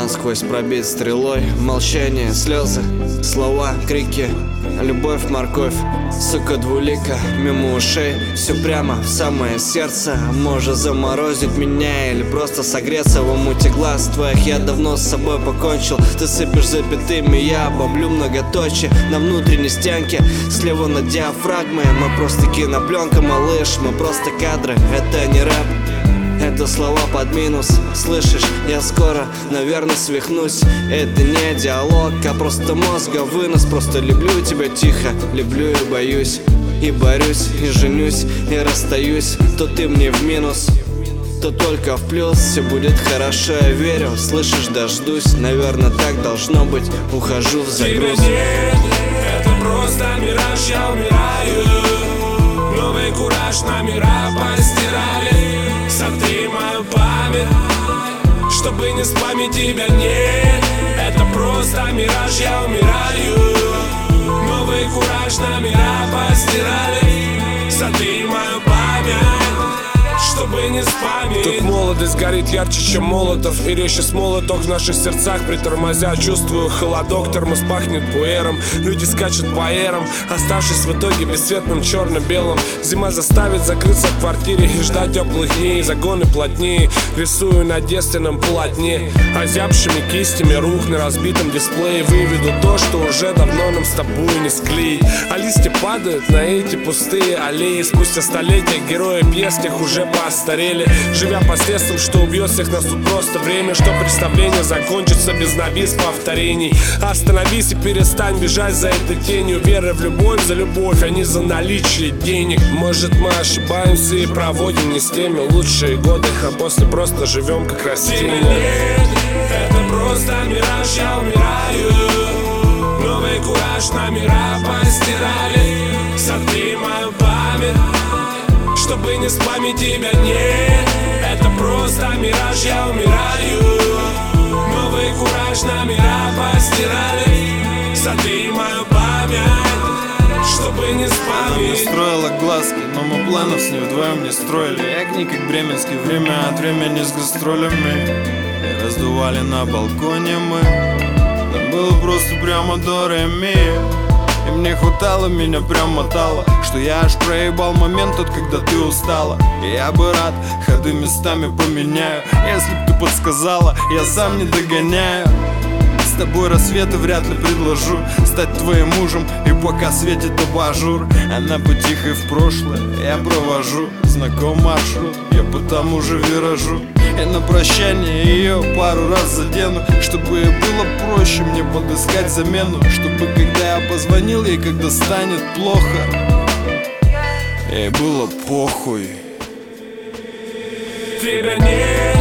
насквозь пробит стрелой. Молчание, слезы, слова, крики, любовь, морковь, сука двулика, мимо ушей, все прямо в самое сердце. Может заморозить меня или просто согреться в омуте глаз твоих. Я давно с собой покончил. Ты сыпешь запятыми, я бомблю многоточие на внутренней стенке. Слева на диафрагмы. Мы просто кинопленка, малыш, мы просто кадры. Это не рэп, это слова под минус. Слышишь, я скоро, наверное, свихнусь. Это не диалог, а просто мозга вынос. Просто люблю тебя тихо, люблю и боюсь. И борюсь, и женюсь, и расстаюсь. То ты мне в минус, то только в плюс. Все будет хорошо, я верю. Слышишь, дождусь. Наверное, так должно быть. Ухожу в загруз. Тебя нет, это просто мираж, я умираю. Новый кураж, номера постирали. Сотри мою память, чтобы не спамить тебя нет. Это просто мираж, я умираю. Новый кураж, номера постирали. Сотри мою память, чтобы не спамить. Тут молодость горит ярче, чем молотов, и резче с молоток в наших сердцах. Притормозя, чувствую холодок, термос пахнет пуэром. Люди скачут по эрам, оставшись в итоге бесцветным черно-белым. Зима заставит закрыться в квартире и ждать теплых дней. Загоны плотнее, рисую на девственном полотне. Озябшими кистями рук на разбитом дисплее выведу то, что уже давно нам с тобой не склеить. А листья падают на эти пустые аллеи. Спустя столетия герои пьес тех уже постарели, живя последствием, что убьет всех нас тут просто время. Что представление закончится без навис повторений. Остановись и перестань бежать за этой тенью. Веры в любовь за любовь, а не за наличие денег. Может, мы ошибаемся и проводим не с теми лучшие годы, а после просто живем как растения. Нет, это просто мираж, я умираю. Новый кураж, номера постирали. Сотри мою память, чтобы не спамить тебя нет. Это просто мираж, я умираю. Новый кураж, номера постирали. Сотри мою память, чтобы не спамить. Строила глазки, но мы планов с ней вдвоем не строили. Огни как бременский, время от времени с гастролями. И раздували на балконе мы. Там было просто прямо до Реми. И мне хватало, меня прям мотало, что я аж проебал момент тот, когда ты устала. И я бы рад, ходы местами поменяю. Если б ты подсказала, я сам не догоняю. С тобой рассветы вряд ли предложу стать твоим мужем, и пока светит абажур, она бы тихо в прошлое я провожу. Знаком маршрут, я по тому же виражу. И на прощание ее пару раз задену, чтобы ей было проще мне подыскать замену. Чтобы когда я позвонил ей, когда станет плохо, ей было похуй. Тебя нет,